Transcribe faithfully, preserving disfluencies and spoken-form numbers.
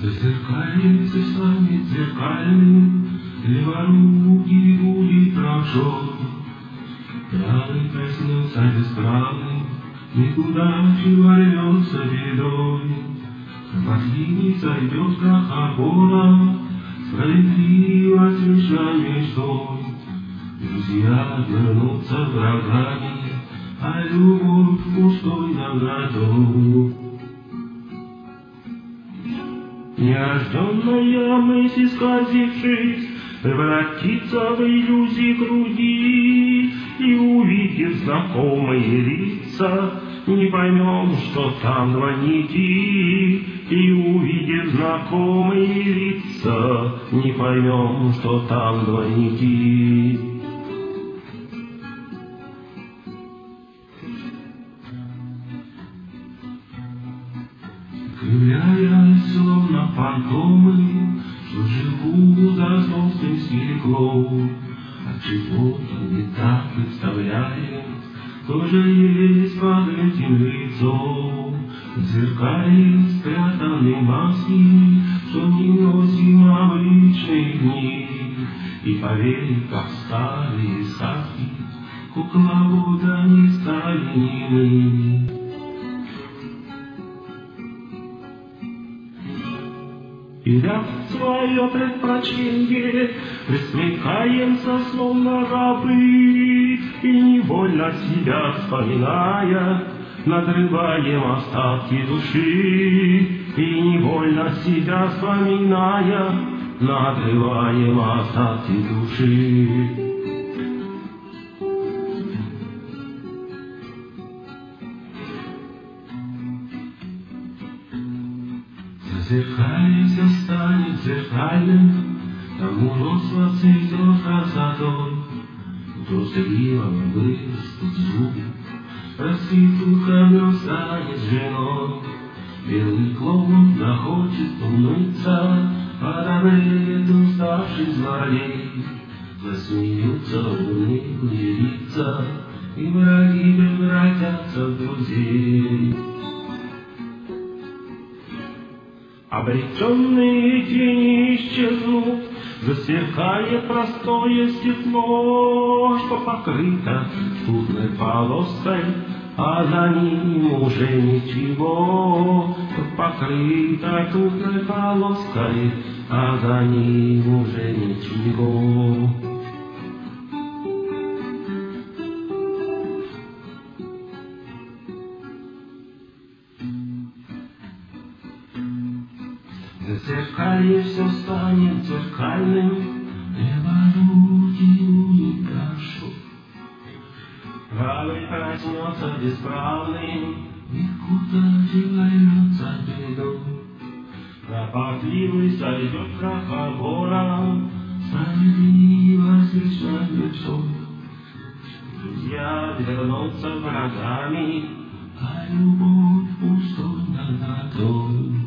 Зазеркалье станет зеркальным, леворукий будет правшой. Правый проснется бесправный, никуда чего рвется бедой. Последний сойдет крах обора, справедливо смешна мечтой. Друзья вернутся врагами, а любовь пустой наградой. Нерожденная мысль, исказившись, превратится в иллюзии груди, и, увидев знакомые лица, не поймем, что там два нити. И, увидев знакомые лица, не поймем, что там два нити. Кривляясь, словно фантомы, что живут за толстым стеклом, отчего-то не так представляем, кто же есть под этим лицом. В зеркале спрятаны маски, что не носим обычные дни, и поверь, как старые сказки, кукловода не стали немы. Беря свое предпочтение, присмыкаемся, словно рабы, и невольно себя вспоминая, надрываем остатки души. И невольно себя вспоминая, надрываем остатки души. Зеркалье все станет зеркальным, тому нос воцветет красотой. Трусливым вырастут зубы, проститутка вновь станет женой. Белый клоун захочет умыться, подобреет уставший злодей. Засмеются унылые лица, и враги превратятся в друзей. Обреченные тени исчезнут, засверкает простое стекло, что покрыто путной полоской, а за ним уже ничего. Что покрыто путной полоской, а за ним уже ничего. Зеркалье все станет зеркальным, леворукий будет правшой. Правый проснется бесправным, и куда рвется бедой. Кропотливый сойдет крах обора, справедливо смешной мечтой. Друзья вернутся врагами, а любовь пустой наградой.